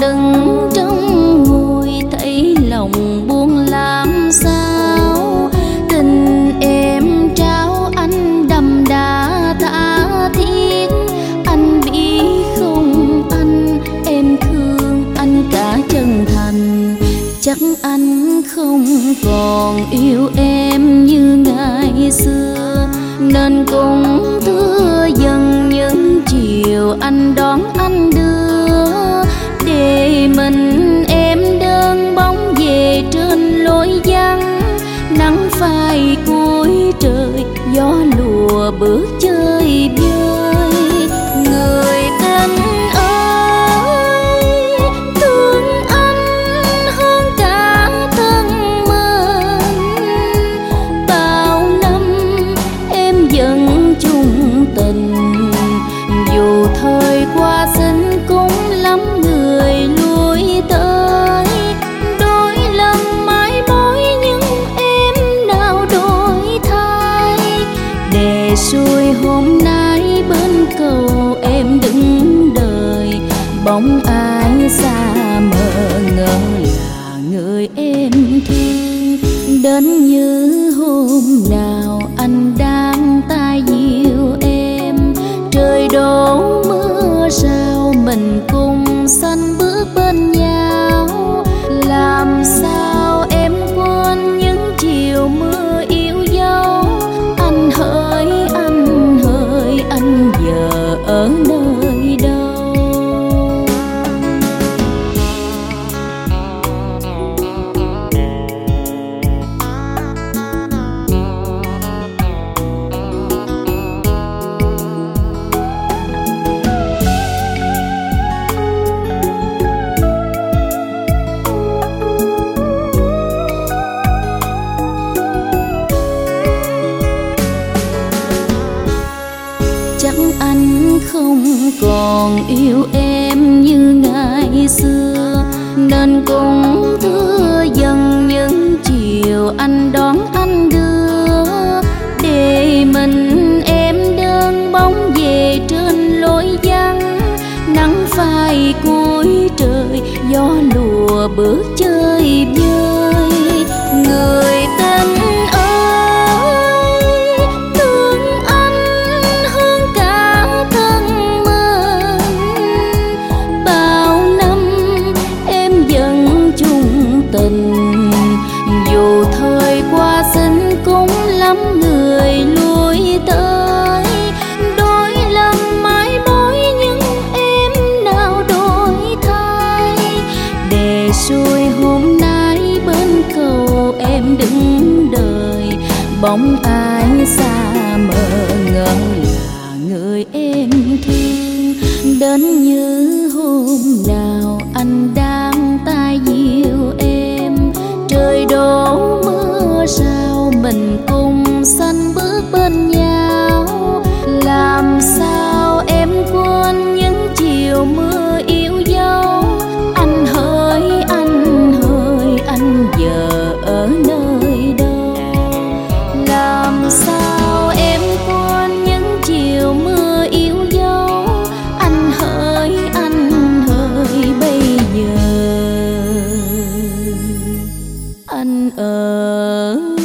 đứng trong ngồi thấy lòng buồn làm sao. Tình em trao anh đậm đà tha thiết, anh biết không anh, em thương anh cả chân thành. Chắc anh không còn yêu em như ngày xưa, nên cũng thưa dần những chiều anh đón anh đưa. Để mình em đơn bóng về trên lối vắng, nắng phai cuối trời, gió lùa bước chơi vơi. Người tên ơi, thương anh hơn cả thân mình. Bao năm em vẫn chung tình, dù thời qua sinh cũng lắm người lui tới. Đôi lần mãi mối nhưng em nào đổi thay, để rồi hôm nay bên cầu em đứng đợi. Bóng ai xa mờ ngỡ là người em thương. Đến như hôm nào anh đang tay dịu em, trời đổ mưa rào mình cùng xanh bước bên nhau. Làm sao em quên những chiều mưa yêu dấu. Anh hỡi anh hỡi, anh giờ ở nơi đâu? Chắc anh không còn yêu em như ngày xưa, nên cũng thưa dần những chiều anh đón anh đưa. Để mình em đơn bóng về trên lối vắng, nắng phai cuối trời, gió lùa bước chơi vơi. Người tên tình, dù thời qua sinh cũng lắm người lui tới. Đôi lần mãi mối nhưng em nào đổi thay, để rồi hôm nay bên cầu em đứng đợi. Bóng ai xa mờ ngỡ là người em thương. Đến như hôm nào anh đang tay dịu em, trời đổ mưa rào mình cùng xanh bước bên nhau. Làm sao em quên những chiều mưa yêu dấu. Anh hỡi anh hỡi, anh giờ ở nơi đâu? Làm sao em quên những chiều mưa yêu dấu. Anh hỡi bây giờ anh ở